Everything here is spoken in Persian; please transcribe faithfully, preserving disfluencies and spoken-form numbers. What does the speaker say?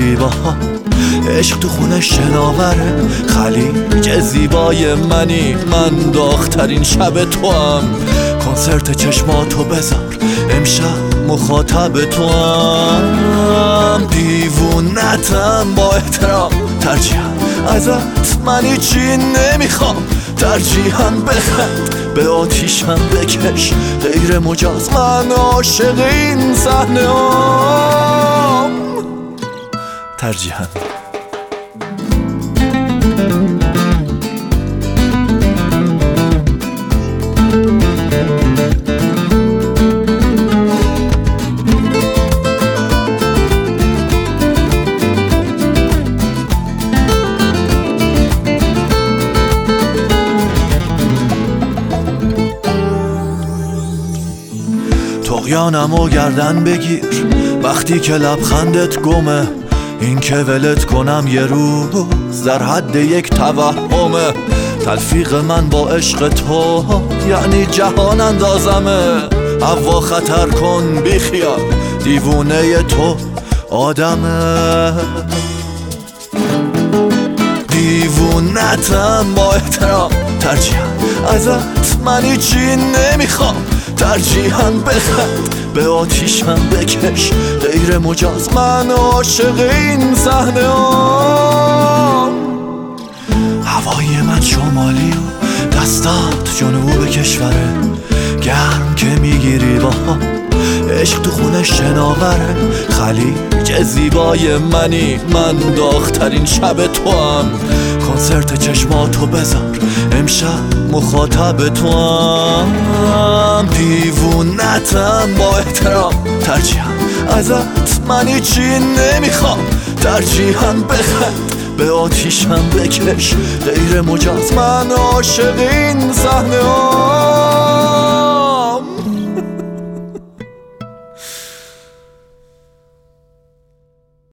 میگیری با عشق تو خونه شناوره، خلیج زیبای منی، من داغ‌ترین شب تو هم. کنسرت چشماتو بذار امشب مخاطب تو هم. دیوونتم با احترام، ترجیحاً ازت من هیچی نمیخوام، ترجیحاً بخند به آتیشم بکش، غیر مجاز من عاشق این صحنه ام، ترجیحاً. طغیانم و گردن بگیر وقتی که لبخندت گمه، این که ولت کنم یه روز در حد یک توهمه. تلفیق من با عشق تو یعنی جهان اندازمه، هوا خطر کن بی خیال، دیوونه تو آدمه. دیوونتم با احترام، ترجیحاً ازت من هیچی نمیخوام، ترجیحاً بخند به آتیشم بکش، غیر مجاز من عاشق این صحنه ام. هوای من شمالی و دستات جنوب کشوره، گرم که میگیری با عشق تو خونه شناوره، خلیج زیبای منی، من داغ‌ترین شب تو هم. کنسرت چشماتو بذار امشب مخاطب تو هم. دیوونتم با احترام، ترجیحاً ازت من هیچی نمیخوام، ترجیحاً بخند به آتیشم بکش، غیر مجاز من عاشق این صحنه ام.